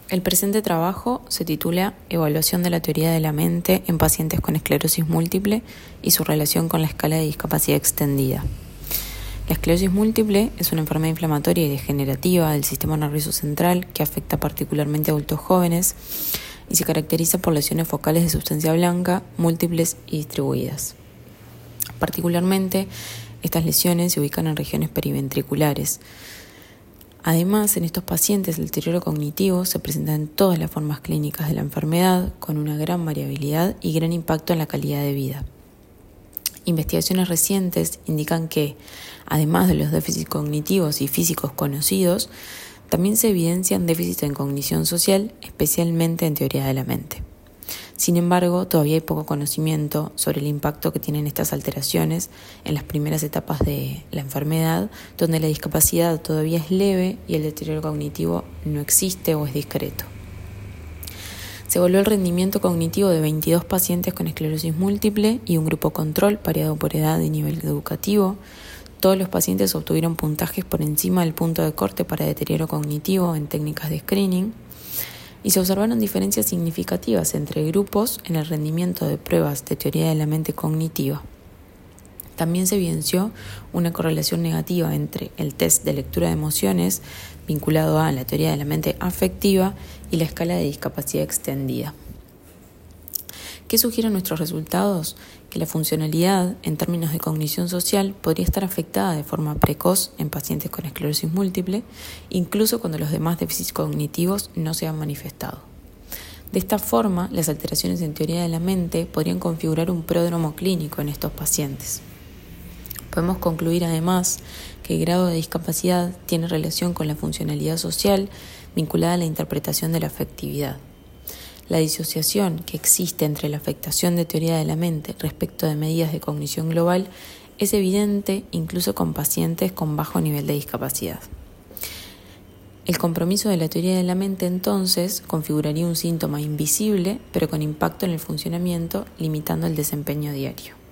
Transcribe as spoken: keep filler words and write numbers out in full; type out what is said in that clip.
El presente trabajo se titula Evaluación de la teoría de la mente en pacientes con esclerosis múltiple y su relación con la escala de discapacidad extendida. La esclerosis múltiple es una enfermedad inflamatoria y degenerativa del sistema nervioso central que afecta particularmente a adultos jóvenes y se caracteriza por lesiones focales de sustancia blanca, múltiples y distribuidas. Particularmente, estas lesiones se ubican en regiones periventriculares. Además, en estos pacientes el deterioro cognitivo se presenta en todas las formas clínicas de la enfermedad, con una gran variabilidad y gran impacto en la calidad de vida. Investigaciones recientes indican que, además de los déficits cognitivos y físicos conocidos, también se evidencian déficits en cognición social, especialmente en teoría de la mente. Sin embargo, todavía hay poco conocimiento sobre el impacto que tienen estas alteraciones en las primeras etapas de la enfermedad, donde la discapacidad todavía es leve y el deterioro cognitivo no existe o es discreto. Se evaluó el rendimiento cognitivo de veintidós pacientes con esclerosis múltiple y un grupo control pareado por edad y nivel educativo. Todos los pacientes obtuvieron puntajes por encima del punto de corte para deterioro cognitivo en técnicas de screening. Y se observaron diferencias significativas entre grupos en el rendimiento de pruebas de teoría de la mente cognitiva. También se evidenció una correlación negativa entre el test de lectura de emociones vinculado a la teoría de la mente afectiva y la escala de discapacidad extendida. ¿Qué sugieren nuestros resultados? Que la funcionalidad en términos de cognición social podría estar afectada de forma precoz en pacientes con esclerosis múltiple, incluso cuando los demás déficits cognitivos no se han manifestado. De esta forma, las alteraciones en teoría de la mente podrían configurar un pródromo clínico en estos pacientes. Podemos concluir además que el grado de discapacidad tiene relación con la funcionalidad social vinculada a la interpretación de la afectividad. La disociación que existe entre la afectación de teoría de la mente respecto de medidas de cognición global es evidente incluso con pacientes con bajo nivel de discapacidad. El compromiso de la teoría de la mente entonces configuraría un síntoma invisible pero con impacto en el funcionamiento, limitando el desempeño diario.